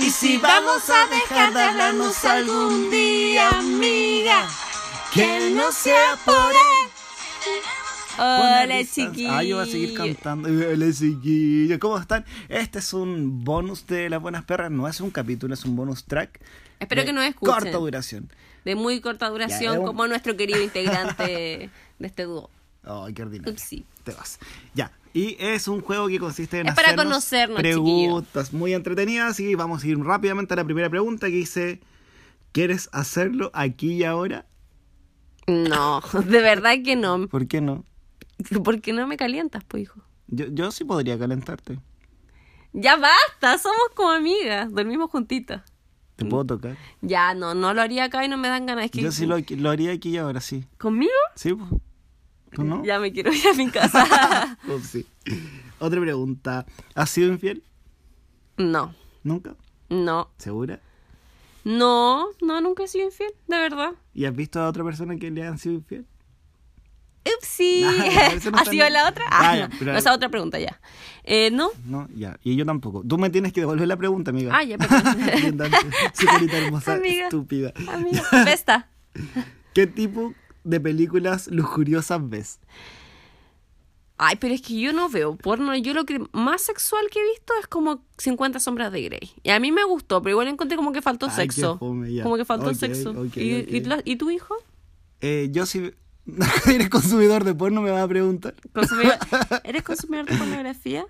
Y si vamos a dejar de hablarnos algún día, amiga, que no sea por él. Hola, chiquillos. Ah, yo voy a seguir cantando. Hola, chiquillos. ¿Cómo están? Este es un bonus de Las Buenas Perras. No es un capítulo, es un bonus track. Espero que nos escuchen. Corta duración. De muy corta duración, como nuestro querido integrante de este dúo. Ay, qué ordinario. Upsi. Te vas. Ya. Y es un juego que consiste en es para hacernos conocernos, preguntas muy entretenidas. Y vamos a ir rápidamente a la primera pregunta que dice: ¿quieres hacerlo aquí y ahora? No, de verdad que no. ¿Por qué no? Porque no me calientas, pues, hijo. Yo sí podría calentarte. Ya basta, somos como amigas, dormimos juntitas. ¿Te puedo tocar? Ya, no lo haría acá y no me dan ganas. Es que Yo sí lo haría aquí y ahora, sí. ¿Conmigo? Sí, pues. ¿Tú no? Ya me quiero ir a mi casa. Oh, sí. Otra pregunta. ¿Has sido infiel? No. ¿Nunca? No. ¿Segura? No, nunca he sido infiel, de verdad. ¿Y has visto a otra persona que le han sido infiel? Upsi. No, ¿Ha sido la otra? Ya, No. pero... No, esa otra pregunta ya. ¿No? No, ya. Y yo tampoco. Tú me tienes que devolver la pregunta, amiga. Ya, perdón. Señorita hermosa, amiga, estúpida. Amiga, besta. ¿Qué tipo de películas lujuriosas ves? Ay, pero es que yo no veo porno. Yo lo que más sexual que he visto es como 50 sombras de Grey. Y a mí me gustó, pero igual encontré como que faltó sexo. Qué fome, ya. Como que faltó Okay, sexo. okay. ¿Y tu hijo? Yo sí... ¿Eres consumidor de porno? Me vas a preguntar. ¿Eres consumidor de pornografía?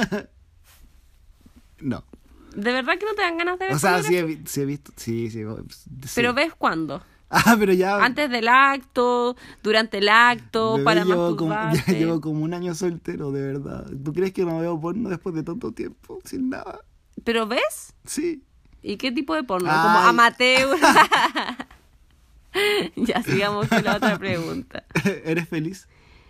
No. ¿De verdad que no te dan ganas de ver pornografía? Sí he visto... Sí. ¿Pero ves cuándo? Pero ya... Antes del acto, durante el acto, Bebé, para masturbarte. Ya llevo como un año soltero, de verdad. ¿Tú crees que no veo porno después de tanto tiempo? Sin nada. ¿Pero ves? Sí. ¿Y qué tipo de porno? Como amateur. Ya, sigamos con la otra pregunta. ¿Eres feliz?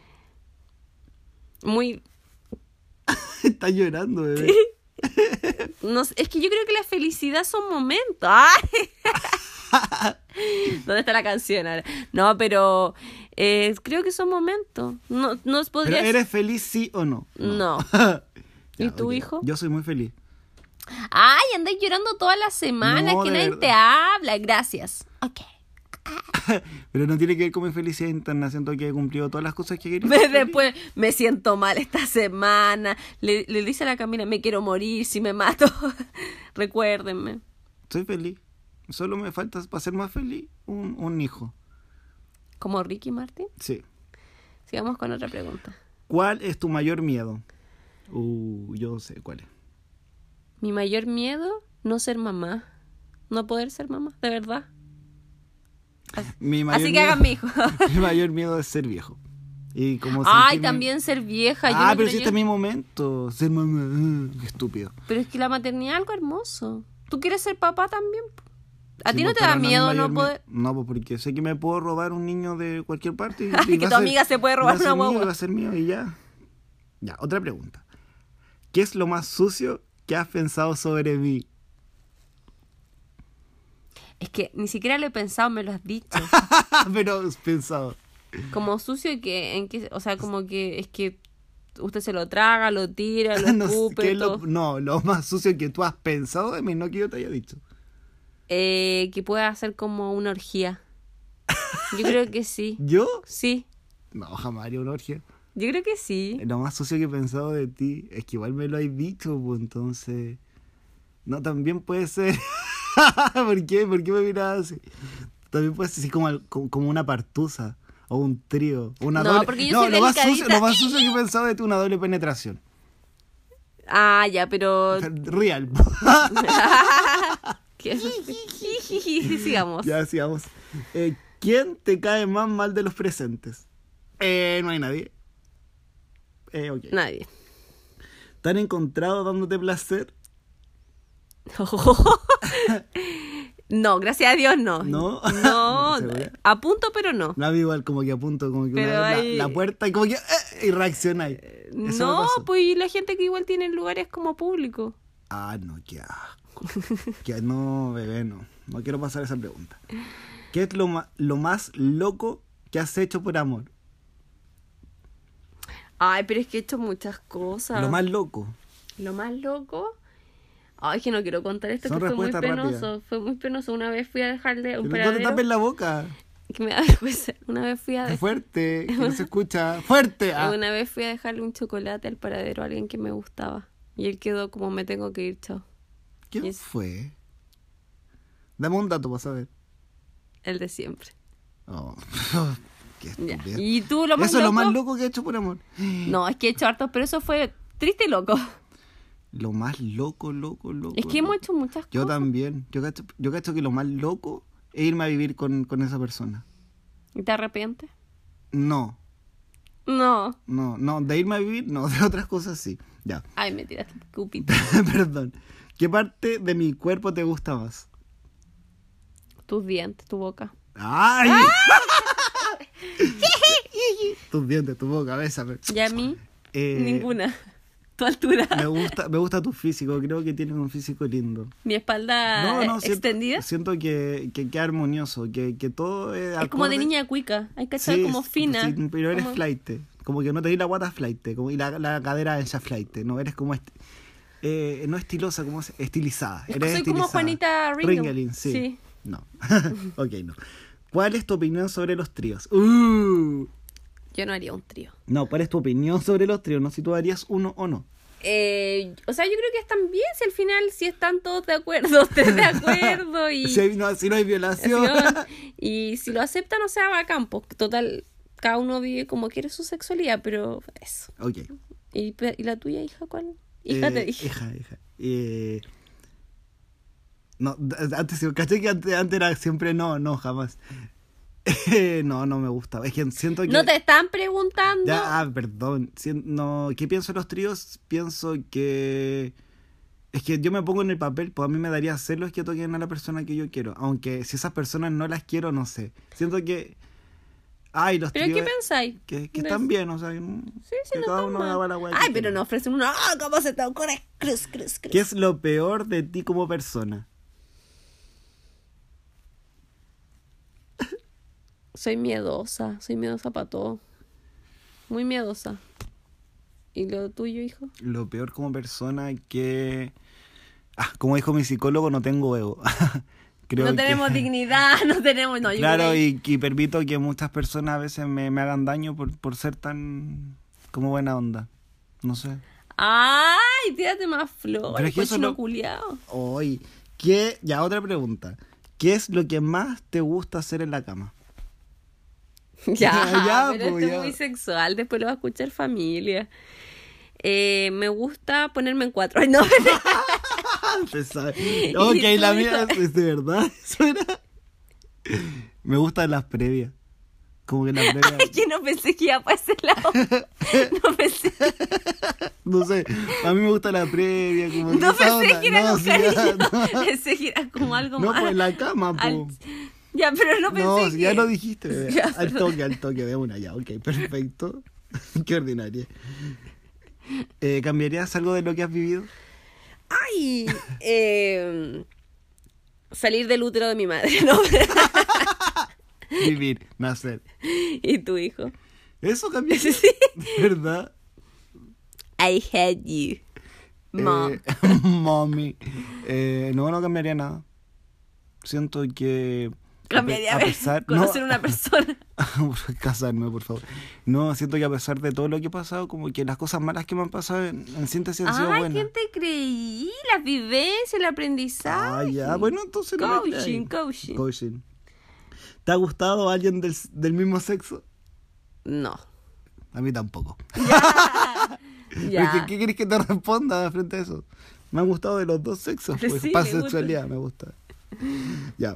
Muy... Estás llorando, bebé. No, es que yo creo que la felicidad son momentos. ¡Ay! ¿Dónde está la canción ahora? No, pero creo que son momentos. No podría... ¿Pero eres feliz sí o no? No. ¿Y tu hijo? Yo soy muy feliz. Ay, andas llorando toda la semana, No, que de nadie verdad. te habla. Gracias. Ok. Pero no tiene que ver con mi felicidad interna. Siento que he cumplido todas las cosas que quería. Después me siento mal esta semana. Le dice a la Camila, me quiero morir si me mato. Recuérdenme. Soy feliz. Solo me falta, para ser más feliz, un hijo. ¿Como Ricky Martin? Sí. Sigamos con otra pregunta. ¿Cuál es tu mayor miedo? Yo sé cuál es. Mi mayor miedo, no ser mamá. No poder ser mamá, de verdad. Así que hagan mi hijo. Mi mayor miedo es ser viejo. Y como también ser vieja. Pero si este es mi momento. Ser mamá. Qué estúpido. Pero es que la maternidad es algo hermoso. ¿Tú quieres ser papá también? ¿A ti no te pero da miedo no poder...? No, pues porque sé que me puedo robar un niño de cualquier parte. Y que tu amiga se puede robar una guagua. Va a ser mío y ya. Ya, otra pregunta. ¿Qué es lo más sucio que has pensado sobre mí? Es que ni siquiera lo he pensado, me lo has dicho. Pero has pensado. Como sucio o sea, como que es que usted se lo traga, lo tira, lo escupe, lo más sucio que tú has pensado de mí, no que yo te haya dicho. Que pueda hacer como una orgía. Yo creo que sí. ¿Yo? Sí. No, jamás haría una orgía. Yo creo que sí. Lo más sucio que he pensado de ti es que igual me lo has dicho, pues entonces... No, también puede ser... ¿Por qué? ¿Por qué me miras así? También puede ser así como una partusa o un trío. Una no, doble... porque yo soy lo más delicadita. sucio que he pensado de ti es una doble penetración. Ya, pero... Real. Sigamos. Ya, sigamos. ¿Quién te cae más mal de los presentes? No hay nadie. Okay. Nadie. ¿Te han encontrado dándote placer? No, gracias a Dios no. ¿No? No, a punto pero no. No, igual como que a punto, como que pero una vez la puerta y como que y reaccionáis. No, pues la gente que igual tiene lugares como público. No, qué asco. No, bebé, no. No quiero pasar esa pregunta. ¿Qué es lo más loco que has hecho por amor? Ay, pero es que he hecho muchas cosas. Lo más loco. Lo más loco... Ay, que no quiero contar esto, Son que fue muy respuestas penoso. rápidas. Fue muy penoso. Una vez fui a dejarle un Pero no te paradero. tapes la boca. Que me da vergüenza. Una vez fui a Es fuerte, que no se escucha. ¡Fuerte! Ah. Una vez fui a dejarle un chocolate al paradero a alguien que me gustaba. Y él quedó como, me tengo que ir, chao. ¿Quién es- fue? Dame un dato para saber. El de siempre. Oh. Qué Ya. estúpido. ¿Y tú lo más Eso es lo loco? más loco que he hecho por amor. No, es que he hecho hartos, pero eso fue triste y loco. Lo más loco. Es que hemos loco. hecho muchas Yo cosas. también. Yo cacho que lo más loco es irme a vivir con esa persona. ¿Y te arrepientes? No. No. De irme a vivir, no, de otras cosas sí. Ya. Ay, me tiraste un cupito. Perdón. ¿Qué parte de mi cuerpo te gusta más? Tus dientes, tu boca. ¡Ay! Tus dientes, tu boca, bésame. Y a mí, Eh, ninguna. Tu altura. Me gusta tu físico, creo que tienes un físico lindo. Mi espalda extendida. Siento que queda armonioso, que todo es Es como de acorde. niña cuica. Hay que Sí, como fina. sí, pero eres como- flaite. Como que no te di la guata flaite, como y la cadera ancha flaite. No, eres como no estilosa, como estilizada. Es que Eres soy como estilizada. Juanita Ringelin, sí. Sí. No. Ok, no. ¿Cuál es tu opinión sobre los tríos? Yo no haría un trío. No, ¿cuál es tu opinión sobre los tríos? No, si tú harías uno o no. O sea, yo creo que están bien si al final si están todos de acuerdo, ustedes de acuerdo y Si no hay violación. y si lo aceptan, o sea, bacán, pues total, cada uno vive como quiere su sexualidad, pero eso. Ok. ¿Y la tuya, hija, cuál? Hija, te dije. Hija. No, antes, caché que antes era siempre no, jamás. No me gusta. Es que siento que... No te están preguntando. Ya, perdón. No, ¿qué pienso de los tríos? Pienso que... Es que yo me pongo en el papel, pues a mí me daría celos que toquen a la persona que yo quiero. Aunque si esas personas no las quiero, no sé. Siento que... Ay, los ¿Pero tríos... qué pensáis? Que De- están bien, o sea... Sí, que no cada están uno mal. haga la weá que Ay, pero quiera. no ofrecen una. ¡Ah, cómo se te ocurre! Cruz. ¿Qué es lo peor de ti como persona? Soy miedosa para todo. Muy miedosa. ¿Y lo tuyo, hijo? Lo peor como persona que... como dijo mi psicólogo, no tengo ego. Creo No que- tenemos dignidad, no tenemos... No, yo Claro, creo que- y permito que muchas personas a veces me hagan daño por ser tan como buena onda. No sé. ¡Ay! Tírate más Pero flores, es que eso cochino no- culiao. Hoy, ya otra pregunta. ¿Qué es lo que más te gusta hacer en la cama? Ya, pero pues, esto ya. es muy sexual, después lo va a escuchar familia. Me gusta ponerme en cuatro. Ay, no, Empezar. ¿Y Ok, tú, la mía hijo? es de verdad. Eso era. Me gustan las previas. Como que la previa. es que no pensé que iba para ese lado. No pensé, No sé, a mí me gusta la previa. Como no esa pensé onda. que era No, con sí, ya, cariño. no. Pensé que era como algo No, más. pues en la cama, al- po. Ya, pero no pensé No, que... si ya lo dijiste, bebé. Ya, al toque, de una ya. Ok, perfecto. Qué ordinaria. ¿Cambiarías algo de lo que has vivido? Ay, salir del útero de mi madre, ¿no? Vivir, nacer. Y tu hijo. ¿Eso cambiaría? Sí. ¿Verdad? I hate you, mom. Mommy. No cambiaría nada. Siento que... Cambiaría a pesar... conocer una persona. Casarme, por favor. No, siento que a pesar de todo lo que he pasado, como que las cosas malas que me han pasado en síntesis han sido Ay, buenas. ¿quién te creí? Las vivencias, el aprendizaje. Ya. Bueno, entonces no me Coaching, creáis. coaching. ¿Te ha gustado alguien del mismo sexo? No. A mí tampoco. Ya. Pero ¿Qué quieres que te responda frente a eso? Me han gustado de los dos sexos, Pero pues sí, me gusta. pansexualidad me gusta. Ya.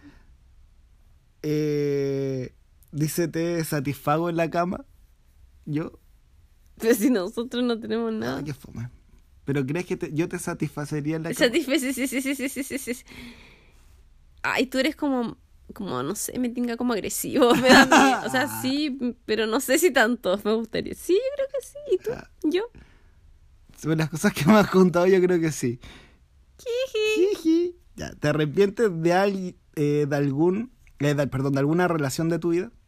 Dice, ¿te satisfago en la cama? Yo. Pero si nosotros no tenemos nada. Qué fome. ¿Pero crees que yo te satisfacería en la cama? Sí. Ay, tú eres como, no sé, me tinga como agresivo. Me da miedo. O sea, sí, pero no sé si tanto me gustaría. Sí, yo creo que sí. ¿Y tú? ¿Yo? Sobre las cosas que me has contado, yo creo que sí. Jiji. Ya, ¿te arrepientes de alguna relación de tu vida?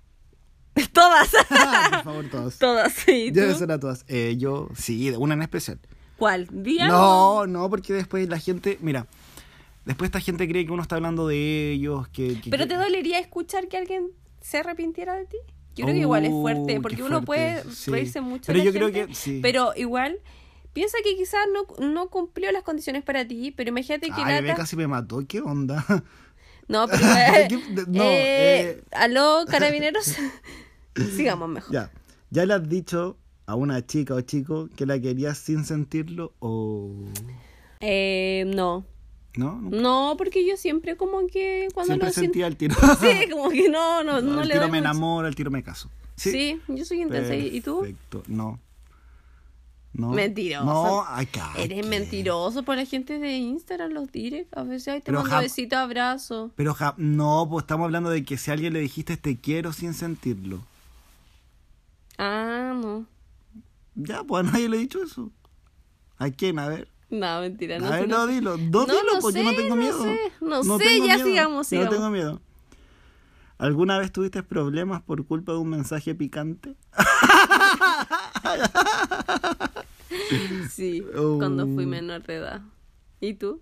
Todas. Por favor, todos. Todas, sí. ¿Y tú? Debe ser a todas. Yo, sí, de una en especial. ¿Cuál? ¿Di algo? No, porque después la gente, mira, después esta gente cree que uno está hablando de ellos, ¿Pero te dolería escuchar que alguien se arrepintiera de ti? Yo creo que igual es fuerte, porque qué uno fuerte, puede sí. reírse mucho Pero de yo la creo gente, que sí. pero igual piensa que quizás no cumplió las condiciones para ti, pero imagínate que Ay, bebé, lata... casi me mató, ¿qué onda? No, pero No, ¿aló, carabineros? Sigamos mejor. ¿Ya le has dicho a una chica o chico que la querías sin sentirlo o...? No. ¿No? No, porque yo siempre como que cuando Siempre lo siento... sentía el tiro. Sí, como que no El le tiro doy me mucho. enamora, el tiro me caso. Sí, yo soy intensa. ¿Y tú? Perfecto, no. No. Mentiroso. No, acá. Eres mentiroso por la gente de Instagram, los direct. A veces ahí te Pero mando besitos, abrazos. Pero no, pues estamos hablando de que si a alguien le dijiste te quiero sin sentirlo. Ah, no. Ya, pues a nadie le he dicho eso. ¿A quién? A ver. No, mentira. No A ver, sé, no, dilo. No, dilo, pues yo no tengo miedo. No sé, tengo ya miedo. sigamos. Yo no tengo miedo. ¿Alguna vez tuviste problemas por culpa de un mensaje picante? Sí, cuando fui menor de edad. ¿Y tú?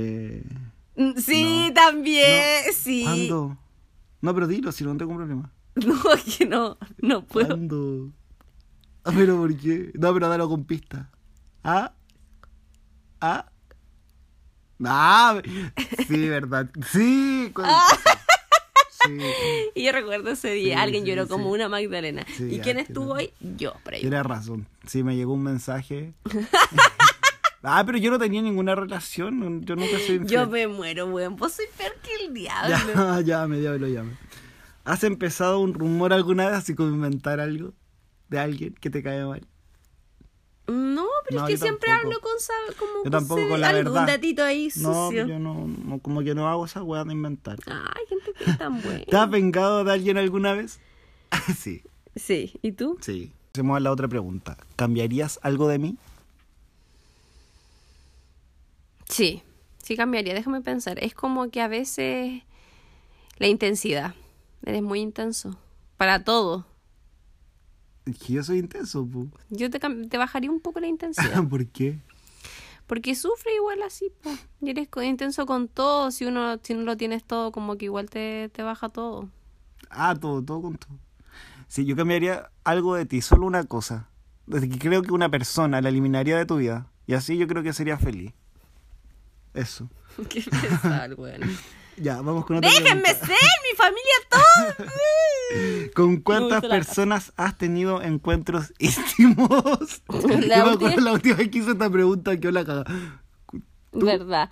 Sí, no. también, No. sí. ¿Cuándo? No, pero dilo, si no tengo problema. No, que no puedo. ¿Cuándo? ¿Pero por qué? No, pero dalo con pista. ¿Ah? Sí, verdad. Sí. Sí. Y yo recuerdo ese día, Sí, alguien sí, lloró como sí. una Magdalena. Sí, ¿Y ya, quién estuvo ahí? Yo, por ahí. Tienes razón. Sí, me llegó un mensaje. Pero yo no tenía ninguna relación. Yo nunca soy infiel. Yo me muero, weón. Vos soy peor que el diablo. Llame. ¿Has empezado un rumor alguna vez así como inventar algo de alguien que te cae mal? No, pero No, es que yo siempre tampoco. hablo con Yo tampoco con la algún verdad. datito ahí No, sucio. yo no, como que no hago esa weá de inventar. Ay, gente que es tan buena. ¿Te has vengado de alguien alguna vez? Sí. Sí, ¿y tú? Sí. Hacemos a la otra pregunta. ¿Cambiarías algo de mí? Sí cambiaría, déjame pensar. Es como que a veces la intensidad. Eres muy intenso. Para todo. Es que yo soy intenso, po. Yo te bajaría un poco la intensidad. ¿Por qué? Porque sufre igual así, po. Y eres intenso con todo. Si no lo tienes todo, como que igual te baja todo. Todo con todo. Sí, yo cambiaría algo de ti, solo una cosa. Desde que creo que una persona la eliminaría de tu vida. Y así yo creo que sería feliz. Eso. Qué pesar, weón. Ya, vamos con otra ¡Déjenme pregunta. ser! ¡Mi familia toda! ¿Con Me cuántas gustó la personas has tenido encuentros íntimos? Yo me acuerdo la última vez que hice esta pregunta que la caga. ¿Verdad?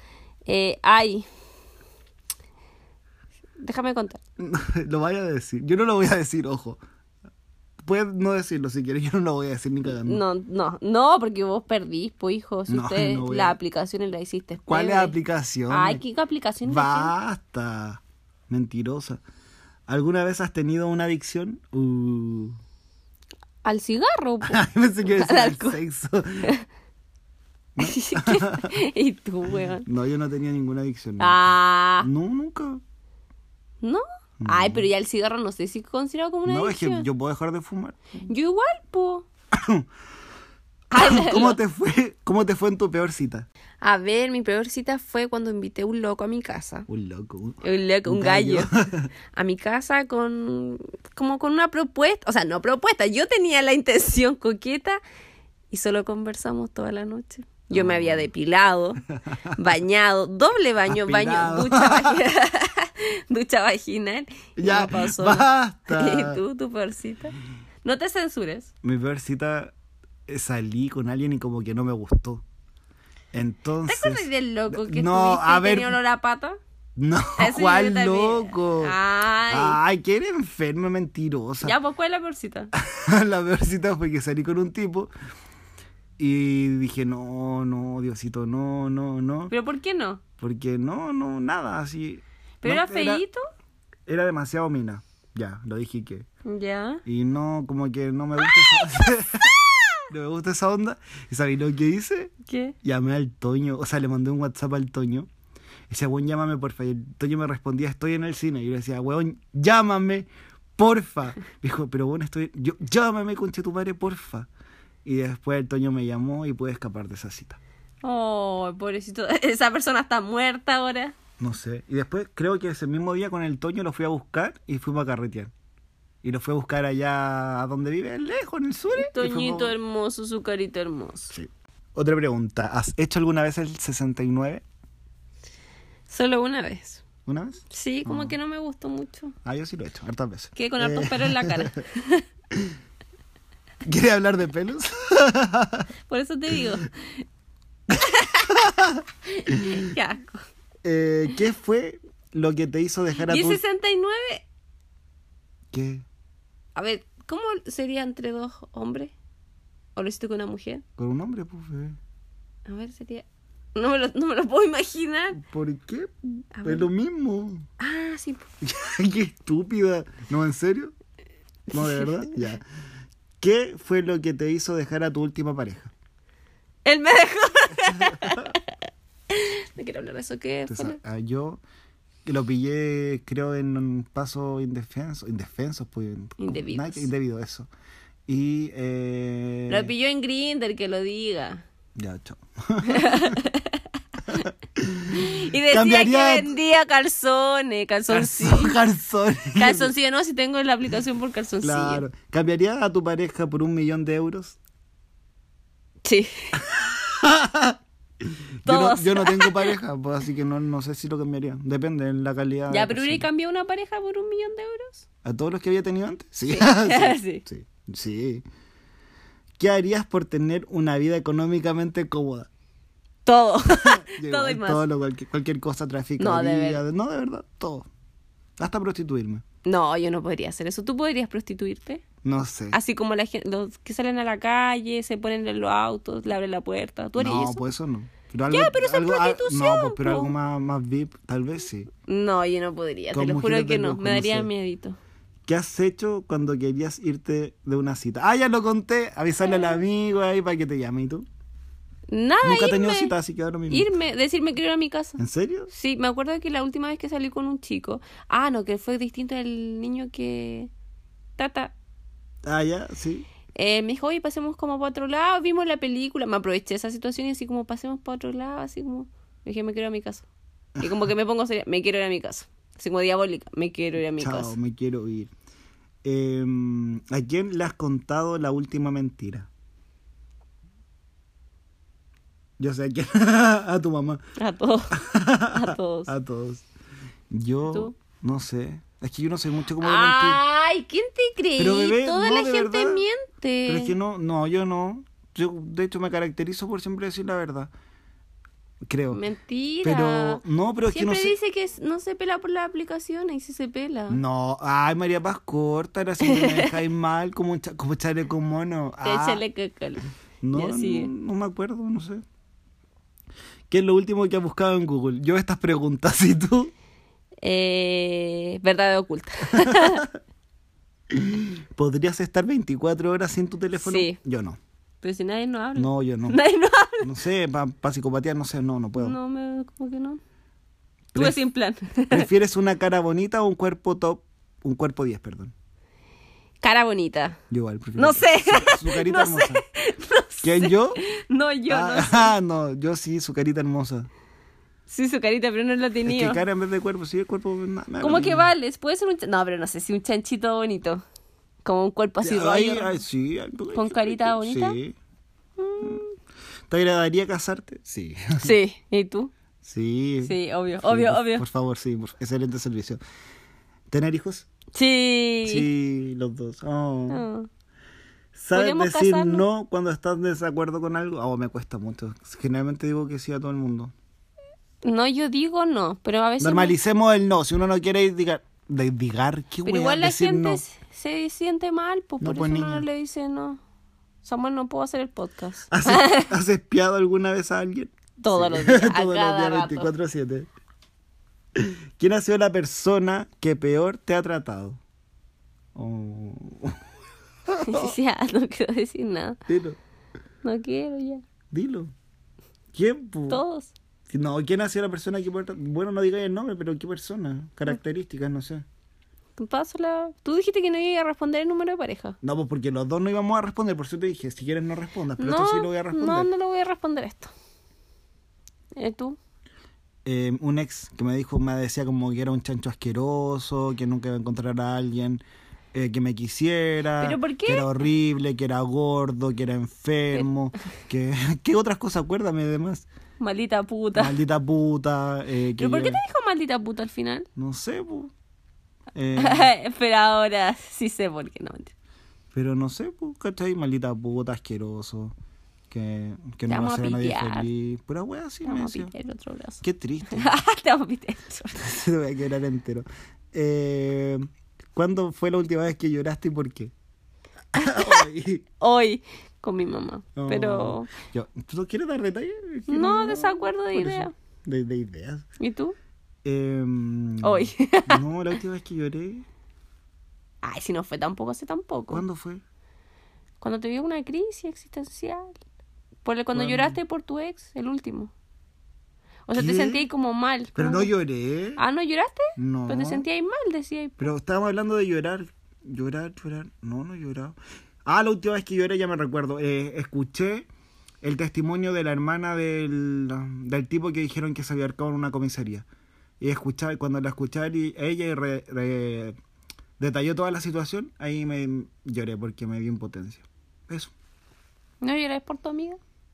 Déjame contar. Lo vaya a decir. Yo no lo voy a decir, ojo. Puedes no decirlo si quieres, yo no lo voy a decir ni cagando. No, porque vos perdís, pues, hijo. Si No, usted no voy la a- aplicación la hiciste. ¿Cuál es plebe. la aplicación? Ay, ¿qué aplicación? Basta. Mentirosa. ¿Alguna vez has tenido una adicción? Al cigarro, po. Pensé que iba a decir Al al alcohol. sexo. ¿Y tú, weón? No, yo no tenía ninguna adicción. No, Ah, no nunca. ¿no? Ay, pero ya el cigarro no sé si es considerado como una No, es que adicción. yo puedo dejar de fumar. Yo igual, po. ¿Cómo te fue en tu peor cita? A ver, mi peor cita fue cuando invité a un loco a mi casa. Un loco. Un gallo. A mi casa como con una propuesta. O sea, no propuesta. Yo tenía la intención coqueta y solo conversamos toda la noche. Yo me había depilado, bañado, doble baño, Aspirado. ducha vaginal. Y Ya, no pasó. basta. ¿Y tú, tu peor cita? No te censures. Mi peor cita, salí con alguien y como que no me gustó. ¿Te Entonces... acuerdas del loco que No, estuviste a y ver... tenía olor a pata? No, Ese yo ¿cuál también. loco? Ay. Que eres enferma, mentirosa. Ya, pues, ¿cuál es la peor cita? La peor cita fue que salí con un tipo y dije, no, Diosito, no. ¿Pero por qué no? Porque nada, así. ¿Pero No, era feíto? Era demasiado mina. Ya, lo dije que. Ya. Y no, como que no me gusta esa... no me gusta esa onda. ¿Y sabes lo que hice? ¿Qué? Llamé al Toño, o sea, le mandé un WhatsApp al Toño. Y decía, weón, llámame, porfa. Y el Toño me respondía, estoy en el cine. Y yo le decía, weón, llámame, porfa. Me dijo, pero bueno, llámame, conche tu madre, porfa. Y después el Toño me llamó y pude escapar de esa cita. Oh, pobrecito. Esa persona está muerta ahora. No sé. Y después creo que ese mismo día con el Toño lo fui a buscar y fuimos a carretear. Y lo fui a buscar allá a donde vive, lejos, en el sur. Toñito hermoso, su carita hermosa. Sí. Otra pregunta. ¿Has hecho alguna vez el 69? Solo una vez. ¿Una vez? Sí, como que no me gustó mucho. Yo sí lo he hecho, hartas veces. Quedé con hartos pelos en la cara. ¿Quieres hablar de pelos? Por eso te digo. Qué asco. ¿Qué fue lo que te hizo dejar a ¿Y tu... 69? ¿Qué? A ver, ¿cómo sería entre dos hombres? ¿O lo hiciste con una mujer? ¿Con un hombre, pues? A ver, sería... No me lo puedo imaginar. ¿Por qué? A ver. Es lo mismo. Ah, sí. ¡Qué estúpida! ¿No, en serio? ¿No, de verdad? Ya. ¿Qué fue lo que te hizo dejar a tu última pareja? Él me dejó. No quiero hablar de eso. ¿Qué fue? Yo lo pillé, creo, en un paso indefenso, pues. Indebidos. Indebido, eso. Y... Lo pilló en Grindr, que lo diga. Ya, chao. Y decía que vendía calzones, calzoncillos. Calzoncillo, no, si tengo la aplicación por calzoncillo. Claro. ¿Cambiarías a tu pareja por 1 millón de euros? Sí. Yo no tengo pareja, pues, así que no sé si lo cambiaría. Depende de la calidad. Ya, pero ¿y cambió una pareja por 1 millón de euros? ¿A todos los que había tenido antes? Sí. Sí. ¿Qué harías por tener una vida económicamente cómoda? Todo. Yo Todo igual, y más. todo cualquier cosa, tráfico. No, de verdad. No, de verdad, todo. Hasta prostituirme. No, yo no podría hacer eso. ¿Tú podrías prostituirte? No sé. Así como la gente, los que salen a la calle, se ponen en los autos, le abren la puerta. ¿Tú harías eso? No, pues eso no. Pero pero eso es prostitución. No, pues, pero po. algo más VIP, tal vez sí. No, yo no podría, te Con lo juro mujeres que de no. lujo, Me daría no sé. miedito. ¿Qué has hecho cuando querías irte de una cita? Ya lo conté. Avisarle al amigo ahí para que te llame. ¿Y tú? Nada, Nunca he irme. tenido cita, así que ahora mismo. Decirme que iba a mi casa. ¿En serio? Sí, me acuerdo que la última vez que salí con un chico. No, que fue distinto al niño que... Tata. Ya, sí. Me dijo, oye, pasemos como para otro lado. Vimos la película. Me aproveché de esa situación y así como pasemos para otro lado. Así como... Le dije, me quiero ir a mi casa. Y como que me pongo seria. Me quiero ir a mi casa. Así como diabólica. Me quiero ir a mi casa. Chao, me quiero ir. ¿A quién le has contado la última mentira? Yo sé a quién. A tu mamá. A todos. A todos. A todos. Yo ¿Tú? no sé. Es que yo no sé mucho cómo de mentir. Ay, ¿quién te creí? Pero, bebé, Toda no, la de gente verdad. miente. Pero es que no, yo no. Yo, de hecho, me caracterizo por siempre decir la verdad. Creo. Mentira. Pero, no, pero es que no Siempre sé. dice que no se pela por las aplicaciones y sí se pela. No, María Paz corta, ahora siempre me dejáis mal como chaleco mono. Échale cacal. No, Ya sigue. no me acuerdo, no sé. ¿Qué es lo último que has buscado en Google? Yo estas preguntas, ¿y tú? Verdad oculta. ¿Podrías estar 24 horas sin tu teléfono? Sí. Yo no. Pero si nadie no habla. No, yo no. Nadie no habla. No sé, para psicopatear, no sé, no puedo. No, como que no. Tuve sin plan. ¿Prefieres una cara bonita o un cuerpo top? Un cuerpo 10, perdón. Cara bonita. Yo igual prefiero. No sé. Su carita No hermosa. sé. ¿Quién, yo? No, yo no sé. No, yo sí, su carita hermosa. Sí, su carita, pero no la Es tenía. que cara en vez de cuerpo, sí, el cuerpo... ¿Cómo que vales? Puede ser un... No, pero no sé si un chanchito bonito. Como un cuerpo así rollo. Sí. ¿Con carita bonita? Sí. ¿Te agradaría casarte? Sí. Sí. ¿Y tú? Sí. Sí, obvio, Sí, obvio. Por favor, sí. Excelente servicio. ¿Tener hijos? Sí. Sí, los dos. Ah. ¿Sabes ¿Podríamos decir casarnos? no cuando estás en desacuerdo con algo? Me cuesta mucho. Generalmente digo que sí a todo el mundo. No, yo digo no, pero a veces... Normalicemos el no. Si uno no quiere ir, diga... ¿Qué Pero wea? igual la Decir gente no. se siente mal, pues No, por pues, eso uno niña. le dice no. Samuel, no puedo hacer el podcast. ¿Has espiado alguna vez a alguien? Todos Sí. los días, a Todos cada los días, rato. 24/7. ¿Quién ha sido la persona que peor te ha tratado? Oh. Ya, no quiero decir nada. Dilo, No quiero ya. dilo. ¿Quién? Po? Todos. No, ¿quién ha sido la persona que peor te... Bueno, no digáis el nombre, pero ¿qué persona? Características, no sé. Tú dijiste que no iba a responder el número de pareja. No, pues porque los dos no íbamos a responder, por eso te dije, si quieres no respondas, pero esto sí lo voy a responder. No lo voy a responder esto. ¿Tú? Un ex que me decía como que era un chancho asqueroso, que nunca iba a encontrar a alguien que me quisiera, ¿Pero por qué? que era horrible, que era gordo, que era enfermo, que ¿qué otras cosas? Acuérdame además. Maldita puta. Maldita puta. ¿Pero por qué te dijo maldita puta al final? No sé, pues. Pero ahora sí sé por qué, no mentira. Pero no sé, pues, ¿cachai? Maldita puta, asqueroso. Que no va a vamos a hacer a nadie pitear. feliz. Pura wea así Te me vamos a decía. pitear el otro brazo. Qué triste. Te vamos a pitear el otro brazo. Se lo voy a quedar entero. ¿Cuándo fue la última vez que lloraste y por qué? Ay. Hoy, con mi mamá. Oh. Pero ¿Tú no quieres dar detalles? Es que no, desacuerdo de por idea. eso. De ideas. ¿Y tú? Hoy. Hoy. No, la última vez que lloré. Ay, si no fue tampoco, hace tampoco. ¿Cuándo fue? Cuando te dio una crisis existencial. Cuando ¿Cuándo? lloraste por tu ex, el último. O sea, ¿Qué? te sentías como mal. Pero como no que- lloré. Ah, ¿no lloraste? No. Pero te sentías mal, decías. Pero estábamos hablando de llorar. Llorar. No he llorado. Ah, la última vez que lloré ya me recuerdo. Escuché el testimonio de la hermana del tipo que dijeron que se había ahorcado en una comisaría. Y cuando la escuché ella detalló toda la situación, ahí me lloré porque me dio impotencia. Eso. ¿No lloras por tu amiga?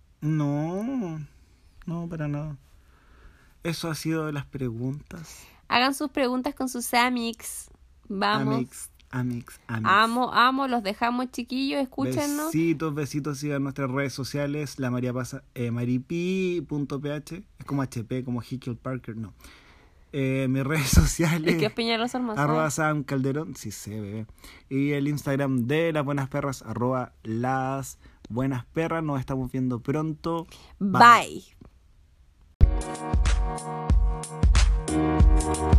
No, para nada. Eso ha sido de las preguntas. Hagan sus preguntas con sus amics. Vamos. Amix. Amo, los dejamos chiquillos, escúchenos. Besitos, sigan nuestras redes sociales, la María pasa, maripi.ph, es como HP, como Hickel Parker, no. Mis redes sociales, ¿Y qué es Peñalosa @, Sam Calderón, sí sé, bebé. Y el Instagram de Las Buenas Perras, @Las Buenas Perras, nos estamos viendo pronto. Bye.